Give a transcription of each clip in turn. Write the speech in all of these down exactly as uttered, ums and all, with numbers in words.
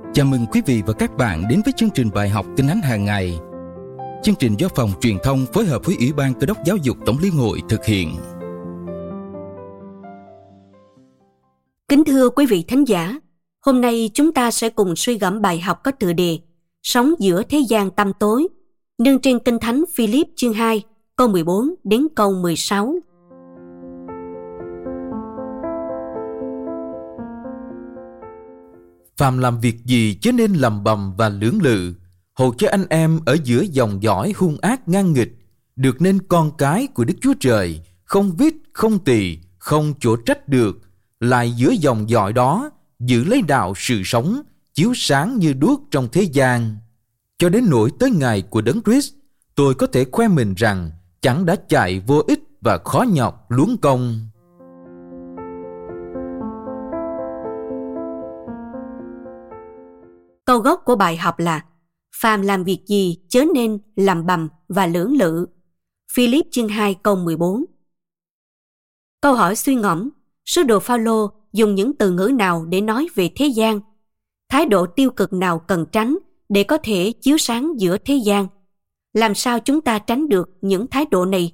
Chào mừng quý vị và các bạn đến với chương trình bài học Kinh Thánh hàng ngày. Chương trình do Phòng Truyền thông phối hợp với Ủy ban Cơ đốc Giáo dục Tổng Liên hội thực hiện. Kính thưa quý vị thính giả, hôm nay chúng ta sẽ cùng suy gẫm bài học có tựa đề Sống giữa thế gian tăm tối, nương trên Kinh Thánh Philip chương hai, câu mười bốn đến câu mười sáu. Phàm làm việc gì chớ nên lầm bầm và lưỡng lự, hầu cho anh em ở giữa dòng dõi hung ác ngang nghịch, được nên con cái của Đức Chúa Trời, không vít, không tỳ, không chỗ trách được, lại giữa dòng dõi đó giữ lấy đạo sự sống, chiếu sáng như đuốc trong thế gian. Cho đến nỗi tới ngày của Đấng Christ, tôi có thể khoe mình rằng chẳng đã chạy vô ích và khó nhọc luống công. Câu gốc của bài học là phàm làm việc gì chớ nên lầm bầm và lưỡng lự. Philip chương hai câu mười bốn. Câu hỏi suy ngẫm, sứ đồ Phao-lô dùng những từ ngữ nào để nói về thế gian? Thái độ tiêu cực nào cần tránh để có thể chiếu sáng giữa thế gian? Làm sao chúng ta tránh được những thái độ này?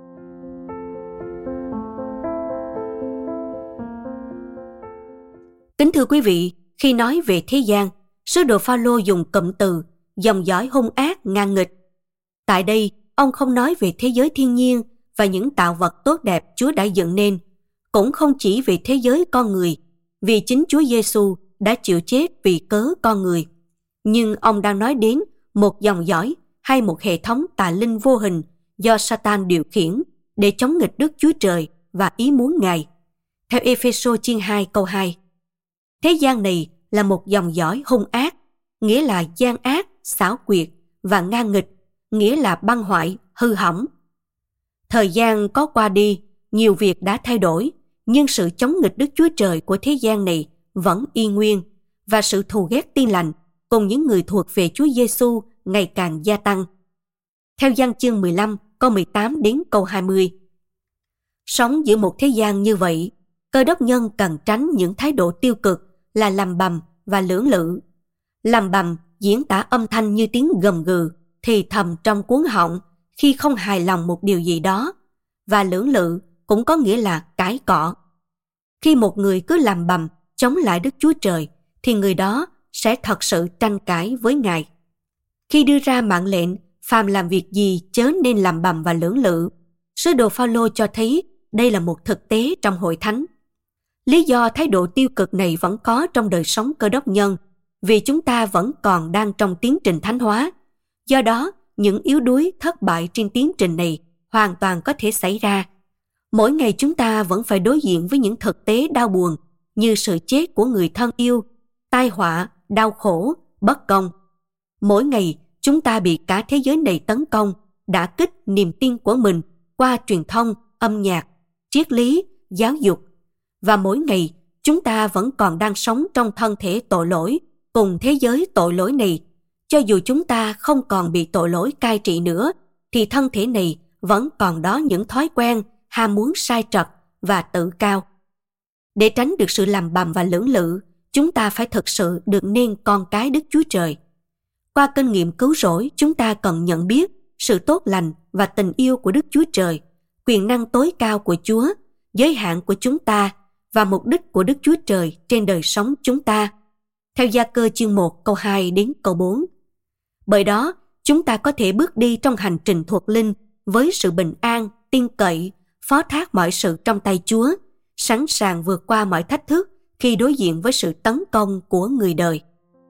Kính thưa quý vị, khi nói về thế gian, sứ đồ Phao-lô dùng cụm từ dòng dõi hung ác ngang nghịch. Tại đây, ông không nói về thế giới thiên nhiên và những tạo vật tốt đẹp Chúa đã dựng nên, cũng không chỉ về thế giới con người, vì chính Chúa Giêsu đã chịu chết vì cớ con người. Nhưng ông đang nói đến một dòng dõi hay một hệ thống tà linh vô hình do Satan điều khiển để chống nghịch Đức Chúa Trời và ý muốn Ngài. Theo Ê-phê-sô chương hai câu hai, thế gian này là một dòng dõi hung ác, nghĩa là gian ác, xảo quyệt, và ngang nghịch, nghĩa là băng hoại, hư hỏng. Thời gian có qua đi, nhiều việc đã thay đổi, nhưng sự chống nghịch Đức Chúa Trời của thế gian này vẫn y nguyên, và sự thù ghét Tin Lành cùng những người thuộc về Chúa Giêsu ngày càng gia tăng. Theo Giăng chương mười lăm, câu mười tám đến câu hai mươi. Sống giữa một thế gian như vậy, Cơ đốc nhân cần tránh những thái độ tiêu cực là lầm bầm và lưỡng lự. Lầm bầm diễn tả âm thanh như tiếng gầm gừ, thì thầm trong cuống họng khi không hài lòng một điều gì đó, và lưỡng lự cũng có nghĩa là cãi cọ. Khi một người cứ lầm bầm chống lại Đức Chúa Trời, thì người đó sẽ thật sự tranh cãi với Ngài. Khi đưa ra mạng lệnh phàm làm việc gì chớ nên lầm bầm và lưỡng lự, sứ đồ Phao-lô cho thấy đây là một thực tế trong hội thánh. Lý do thái độ tiêu cực này vẫn có trong đời sống Cơ đốc nhân, vì chúng ta vẫn còn đang trong tiến trình thánh hóa. Do đó, những yếu đuối, thất bại trên tiến trình này hoàn toàn có thể xảy ra. Mỗi ngày chúng ta vẫn phải đối diện với những thực tế đau buồn như sự chết của người thân yêu, tai họa, đau khổ, bất công. Mỗi ngày chúng ta bị cả thế giới này tấn công, đả kích niềm tin của mình qua truyền thông, âm nhạc, triết lý, giáo dục. Và mỗi ngày chúng ta vẫn còn đang sống trong thân thể tội lỗi cùng thế giới tội lỗi này. Cho dù chúng ta không còn bị tội lỗi cai trị nữa, thì thân thể này vẫn còn đó những thói quen, ham muốn sai trật và tự cao. Để tránh được sự lầm bầm và lưỡng lự, chúng ta phải thực sự được nên con cái Đức Chúa Trời. Qua kinh nghiệm cứu rỗi, chúng ta cần nhận biết sự tốt lành và tình yêu của Đức Chúa Trời, quyền năng tối cao của Chúa, giới hạn của chúng ta và mục đích của Đức Chúa Trời trên đời sống chúng ta. Theo Gia-cơ chương một câu hai đến câu bốn. Bởi đó, chúng ta có thể bước đi trong hành trình thuộc linh với sự bình an, tin cậy, phó thác mọi sự trong tay Chúa, sẵn sàng vượt qua mọi thách thức khi đối diện với sự tấn công của người đời.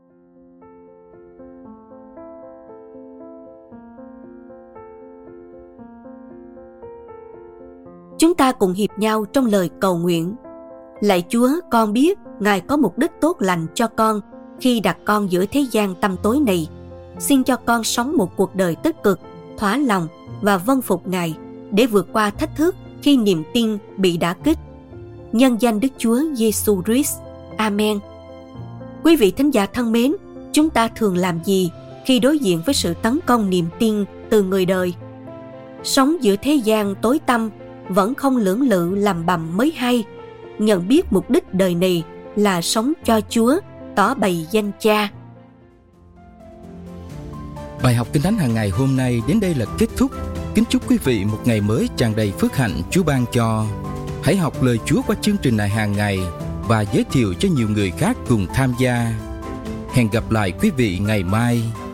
Chúng ta cùng hiệp nhau trong lời cầu nguyện. Lạy Chúa, con biết Ngài có mục đích tốt lành cho con khi đặt con giữa thế gian tăm tối này. Xin cho con sống một cuộc đời tích cực, thỏa lòng và vâng phục Ngài để vượt qua thách thức khi niềm tin bị đả kích. Nhân danh Đức Chúa Giêsu Christ. Amen. Quý vị thính giả thân mến, chúng ta thường làm gì khi đối diện với sự tấn công niềm tin từ người đời? Sống giữa thế gian tối tăm vẫn không lưỡng lự lầm bầm mới hay. Nhận biết mục đích đời này là sống cho Chúa, tỏ bày danh Cha. Bài học Kinh Thánh hàng ngày hôm nay đến đây là kết thúc. Kính chúc quý vị một ngày mới tràn đầy phước hạnh Chúa ban cho. Hãy học lời Chúa qua chương trình này hàng ngày và giới thiệu cho nhiều người khác cùng tham gia. Hẹn gặp lại quý vị ngày mai.